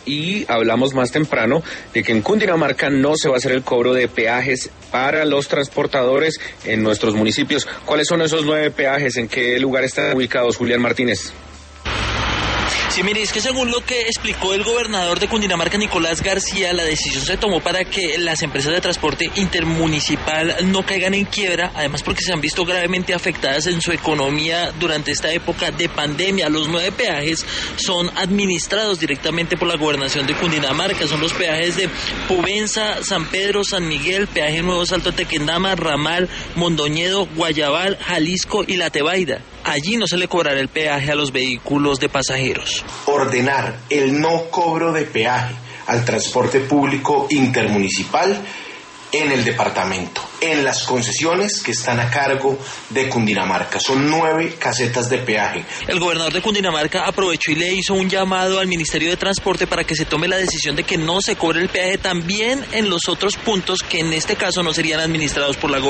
y hablamos más temprano de que en Cundinamarca no se va a hacer el cobro de peajes para los transportadores en nuestros municipios. ¿Cuáles son esos 9 peajes? ¿En qué lugar están ubicados, Julián Martínez? Sí, mire, es que según lo que explicó el gobernador de Cundinamarca, Nicolás García, la decisión se tomó para que las empresas de transporte intermunicipal no caigan en quiebra, además porque se han visto gravemente afectadas en su economía durante esta época de pandemia. Los 9 peajes son administrados directamente por la gobernación de Cundinamarca, son los peajes de Pubenza, San Pedro, San Miguel, peaje Nuevo Salto Tequendama, Ramal, Mondoñedo, Guayabal, Jalisco y La Tebaida. Allí no se le cobrará el peaje a los vehículos de pasajeros. Ordenar el no cobro de peaje al transporte público intermunicipal en el departamento, en las concesiones que están a cargo de Cundinamarca. Son 9 casetas de peaje. El gobernador de Cundinamarca aprovechó y le hizo un llamado al Ministerio de Transporte para que se tome la decisión de que no se cobre el peaje también en los otros puntos que en este caso no serían administrados por la gobernación.